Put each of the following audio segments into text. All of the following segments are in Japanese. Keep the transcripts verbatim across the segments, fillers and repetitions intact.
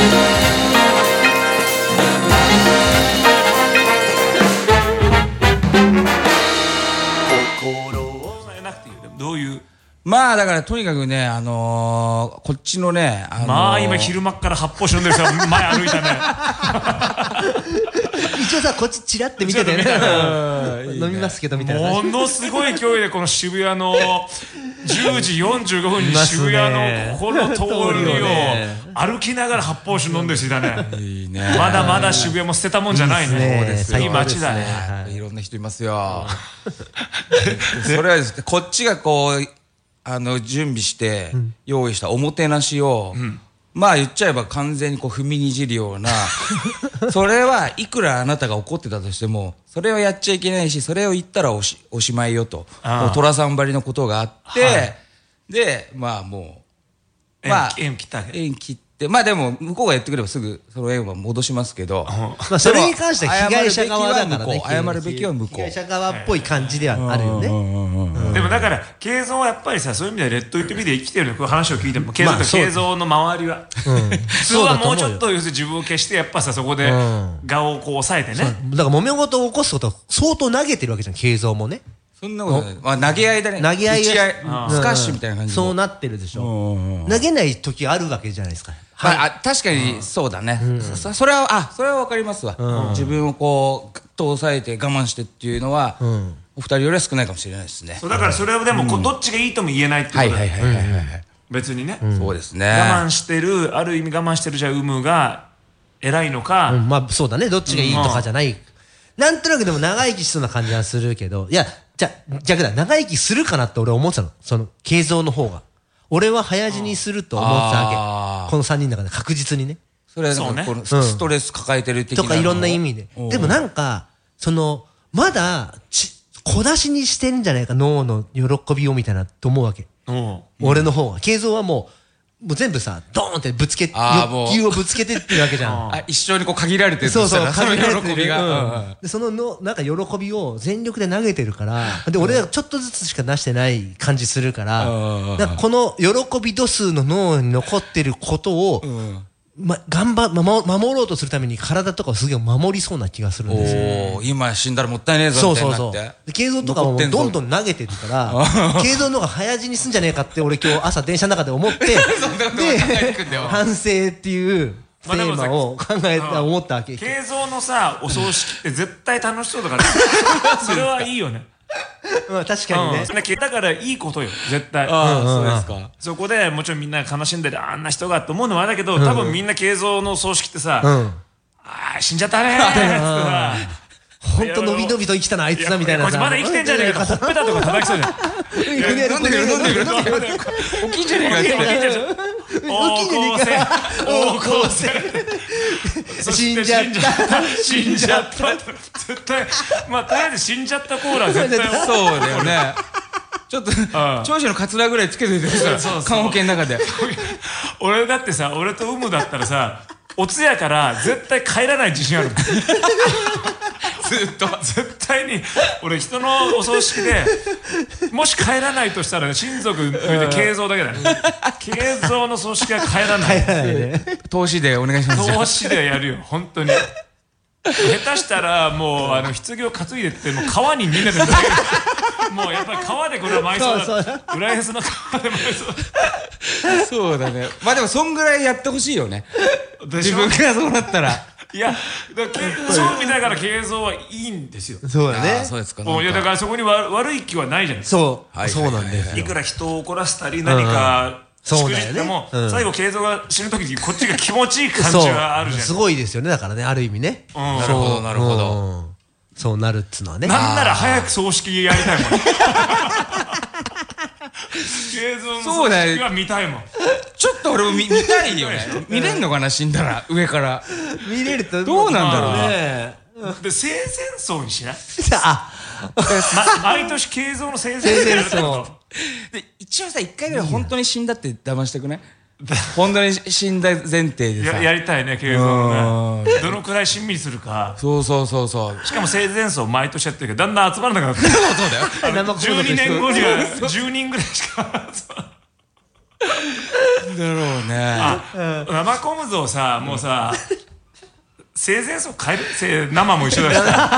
どういうまあだからとにかくね、あのー、こっちのね、あのー、 まあ今昼間から発泡酒飲んでる人が前歩いたね一応さこっちチラって見ててね飲みますけどみたいなものすごい勢いでこの渋谷のじゅうじよんじゅうごふんに渋谷のここの通りを歩きながら発泡酒飲んでる人いたね。いいね。まだまだ渋谷も捨てたもんじゃないね。そうですよ。いい街だね。 いろんな人いますよ。それはですね、こっちがこうあの準備して用意したおもてなしを、まあ言っちゃえば完全にこう踏みにじるようなそれはいくらあなたが怒ってたとしてもそれをやっちゃいけないし、それを言ったらおし、おしまいよと寅さんばりのことがあって、はい、でまあもうまあ縁切ったわけ。 縁切ってまあでも向こうが言ってくればすぐその縁は戻しますけど、 まあそれに関しては被害者側だからね。 謝るべきは向こう。 被害者側っぽい感じではあるよね。 でもだから慶三はやっぱりさ、そういう意味ではレッド・イット・ビーで生きてるのこういう話を聞いても慶三と慶三の周りは普通はもうちょっと要するに自分を消してやっぱさそこで顔をこう抑えてね。 だから揉め事を起こすことは相当投げてるわけじゃん慶三もね。 そんなことない。まあ投げ合いだね。 投げ合いスカッシュみたいな感じ。 そうなってるでしょ。投げない時あるわけじゃないですか。 あ、確かにそうだね。それはあ、それはわかりますわ。自分をこうぐっと抑えて我慢してっていうのはお二人よりは少ないかもしれないですね。 そうだからそれはでもどっちがいいとも言えないってことだよ。別にね。 そうですね。 我慢してる、ある意味我慢してるじゃあ有無が偉いのか。 まあそうだね。どっちがいいとかじゃない。なんとなくでも長生きしそうな感じはするけど、いやじゃ逆だ、長生きするかなって俺思ってたの。その慶三の方が。俺は早死にすると思ってたわけ。このさんにんの中で確実にね。 それはなんかこのストレス抱えてる的なとかいろんな意味で。でもなんかそのまだ小出しにしてるんじゃないか、脳の喜びをみたいなと思うわけ。俺の方が。慶三はもうもう全部さドーンってぶつけ、欲求をぶつけてってるわけじゃん。 あ、一生にこう限られてる。 そうそう、 限られてる喜びが。 でそののなんか喜びを全力で投げてるから、で俺はちょっとずつしか出してない感じするから、なんかこの喜び度数の脳に残ってることをま頑張守ろうとするために体とかをすげえ守りそうな気がするんですよ。 今死んだらもったいねえぞみたいになって。そうそうそう。 慶三とかもどんどん投げてるから慶三の方が早死にすんじゃねえかって俺今日朝電車の中で思ってで反省っていうテーマを考えた思ったわけ。 慶三のさお葬式って絶対楽しそうだからそれはいいよね。 まあ確かにね。 だからいいことよ絶対。 そうですか。 そこでもちろんみんな悲しんでるあんな人がって思うのもあれだけど、多分みんな慶三の葬式ってさ、ああ死んじゃったねーってさ、 ほんと伸び伸びと生きたなあいつなみたいなさ、 まだ生きてんじゃねえかほっぺたとか叩きそうじゃん。 飲んでくる飲んでくる飲んでくる起きんじゃねえかって起きんじゃねえか大光線死んじゃった死んじゃった絶対まあとりあえず死んじゃったコーラ絶対そうだよね。ちょっと長州のカツラぐらいつけといてさ、棺桶の中で。 俺だってさ、俺とウムだったらさお通夜から絶対帰らない自信あるずっと絶対に俺人のお葬式でもし帰らないとしたら親族抜いて慶三だけだよ。慶三の葬式は帰らない。 投資でお願いします。 投資でやるよ本当に。下手したらもうあの棺を担いでってもう川に逃げてるだけ。もうやっぱり川でこれは埋葬だ。浦安の川で埋葬。 そうだね。まあでもそんぐらいやってほしいよね。自分がそうなったら。 いや、そういう意味だから慶三はいいんですよ。 そうだね。 そうですか。 いやだからそこに悪い気はないじゃないですか。 そうそうなんですよ。 いくら人を怒らせたり何かしくじっても最後慶三が死ぬ時にこっちが気持ちいい感じはあるじゃん。 すごいですよねだからね、ある意味ね。 なるほどなるほど。 そうなるっつうのはね。 なんなら早く葬式やりたいもん。慶三の葬式は見たいもん。 ちょっと俺も見たいよね。見れんのかな死んだら上から見れるとどうなんだろうね。 で生前葬にしない？ あ毎年慶三の生前葬で一応さ一回ぐらい本当に死んだって騙してくね。本当に死んだ前提でさやりたいね慶三のね。どのくらいしんみりするか。 そうそうそうそう。 しかも生前葬毎年やってるけどだんだん集まらなくなって。 そうだよ。 じゅうにねんごにはじゅうにんぐらいしかろうね。 あ、生小無造さ、もうさ、生前葬変える、せ生も一緒だし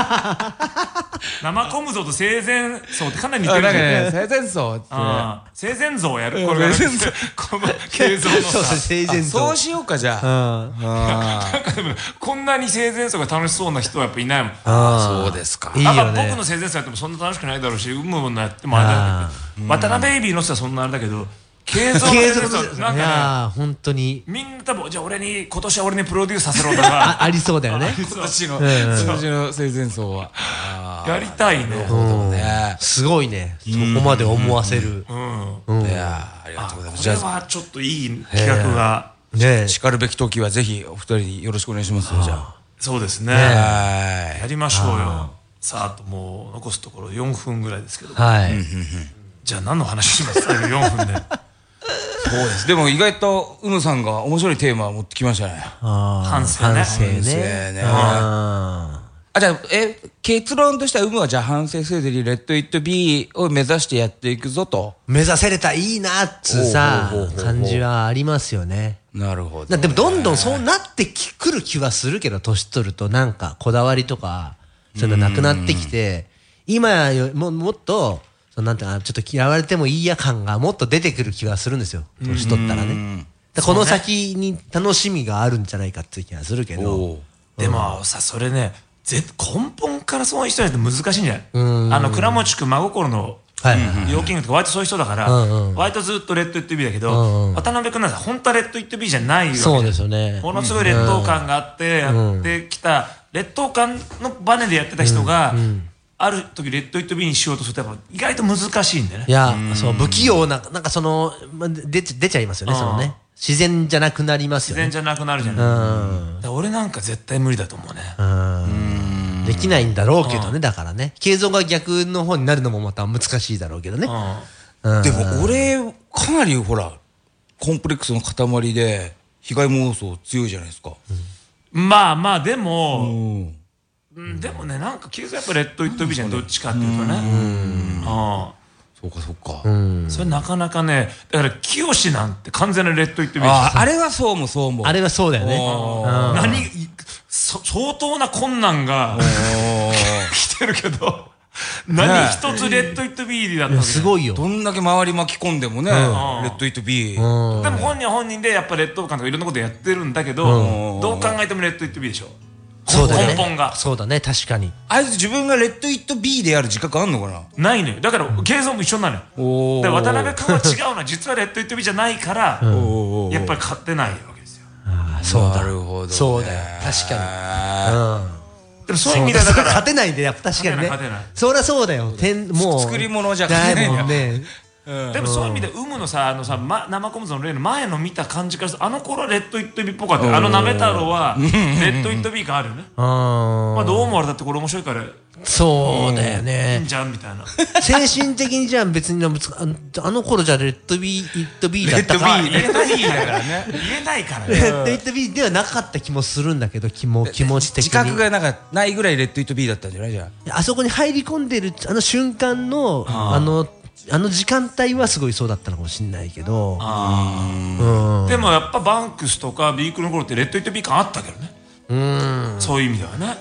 生小無造と生前葬ってかなり似てるじゃん。 ね、生前葬って。 生前葬をやる。これがこの形像のそうさ。 生前葬。 そうしようかじゃあ。 なんかでもこんなに生前葬が楽しそうな人はやっぱいないもん。 そうですか。 いいだからよね。 僕の生前葬やってもそんな楽しくないだろうし、うむのやってもあれだけど、渡辺ベイビーの人はそんなあれだけど、継続継継続い続なんかね、 やー本当にみんな多分じゃあ俺に今年は俺にプロデュースさせろとかあありそうだよね。 今年の、 うんうん今年の生前葬は。 やりたいね。 うんね。 すごいね。そこまで思わせる。 うん。 うんいやーありがとうございます。 これはちょっといい企画が。 ねしかるべき時はぜひお二人によろしくお願いしますよ、じゃあ。 そうですね。 はやりましょうよ。さあ、あともう残すところよんぷんぐらいですけど。 はい。 じゃあ何の話しますかよんぷんで。 そうです。でも意外とうむさんが面白いテーマを持ってきましたね。 あー反省ね反省反省ね。 ねああ、じゃあ、え、結論としてはうむはじゃあ反省せずにレッド・イット・ビーを目指してやっていくぞと。 ー目指せれたらいいなっつうさほうほうほうほう感じはありますよね。 なるほど。 だでもどんどんそうなってきくる気はするけど、年取るとなんかこだわりとかそういうのなくなってきて、今よももっとそのなんていうかな、ちょっと嫌われてもいいや感がもっと出てくる気がするんですよ、年取ったらね。でこの先に楽しみがあるんじゃないかっていう気がするけど、 おうでもさ、それね、ぜ根本からそういう人じゃないと難しいんじゃない？ うんあの倉持君真心のはいはいはい陽キングとか割とそういう人だから、 うんうん割とずっとレッド・イット・ビーだけうんど、 うん渡辺君なんか本当はレッド・イット・ビーじゃないわけじゃん。 そうですよね。 ものすごい劣等感があってやってきた、劣等感のバネでやってた人が、ある時レッド・イット・ビーにしようとするとやっぱ意外と難しいんだよね。 いや、そう、不器用な、なんかその、ま出ち出ちゃいますよね、 うんそのね。自然じゃなくなりますよね。 自然じゃなくなるじゃうない。 ん。 だから俺なんか絶対無理だと思うね。 うん。できないんだろうけどね、だからね。継続が逆の方になるのもまた難しいだろうけどね。うん。 でも俺、かなりほら、コンプレックスの塊で、被害妄想強いじゃないですか。 まあまあでも、 うんうんでもね、なんか結局やっぱレッド・イット・ビーじゃん、どっちかっていうとね。うんそうかそうか。 それなかなかね、だから清なんて完全なレッド・イット・ビーああれはそうもそうも。 あれはそうだよね。 おうん何そ相当な困難が来てるけど、何一つレッド・イット・ビーだったわけすごいよ。 どんだけ周り巻き込んでもね、レッド・イット・ビー。 でも本人は本人でやっぱ劣等感とかいろんなことやってるんだけど、どう考えてもレッド・イット・ビーでしょ。 そうだよね。 根本がそうだね、確かに。 あいつ自分がレッド・イット・ビーでやる自覚あんのかな。 ないのよ。だから継続も一緒なのよ。 おーで渡辺君は違うのは実はレッド・イット・ビーじゃないから、 おーやっぱり勝てないわけですよ。 ああ、そうだ。 なるほどねそうだよ。確かに。うん。 でもそういう意味ではだから勝てないんで、やっぱ確かにね。 勝てない勝てないそりゃそうだよ。点、もう。 作り物じゃない勝てないんだもんね。 でもそういう意味で、有無のさ、あのさ、ま、生小麦の例の前の見た感じからすると、あの頃はレッド・イット・ビーっぽかったよ。あのなめ太郎は、レッド・イット・ビーがあるよね。まあ、どうもあれだってこれ面白いから、いそうだよいねん。じゃんみたいな。 精神的にじゃあ別にむつあのあの頃じゃレッドビー、イットビーだったか。 まあ言えないからね。言えないからね。 レッドイットビーではなかった気もするんだけど、気も気持ち的に。 自覚がなんかないぐらいレッド・イット・ビーだったんじゃないじゃん。 あそこに入り込んでるあの瞬間の、あの、あの時間帯はすごいそうだったのかもしれないけど。うん。 でもやっぱバンクスとかビークルの頃ってレッド・イット・ビー感あったけどね。 うん。 そういう意味ではね。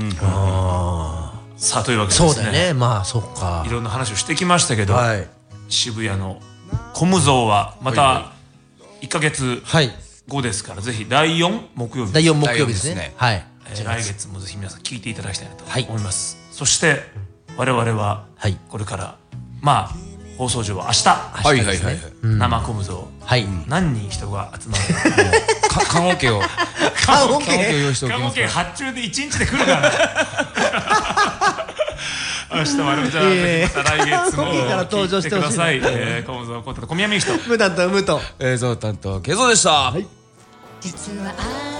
さあというわけでですね。 そうだよね。まあ、そっかい。ろんな話をしてきましたけど、 はい。 渋谷のコムゾーはまたいっかげつはい。 ごですから、ぜひだいよん木曜日、 だいよん木曜日ですだいよんですねね。はい。 えー来月もぜひ皆さん聞いていただきたいなとはい思います。そして我々ははいこれから、まあ放送上は明日、 はいはいはい。 生コムゾー、 はい。 何人人が集まるか看護家を。 看護看護家を用意しておき看護ますから。 券発注でいちにちで来るからね明日我々じゃあ、 いえいえぜひまた来月も看護券から登場してほしい聞いてください。えーコムゾーコンタと小宮美幸と無駄と無と。 映像担当、ケゾでした。 はい。 実はあ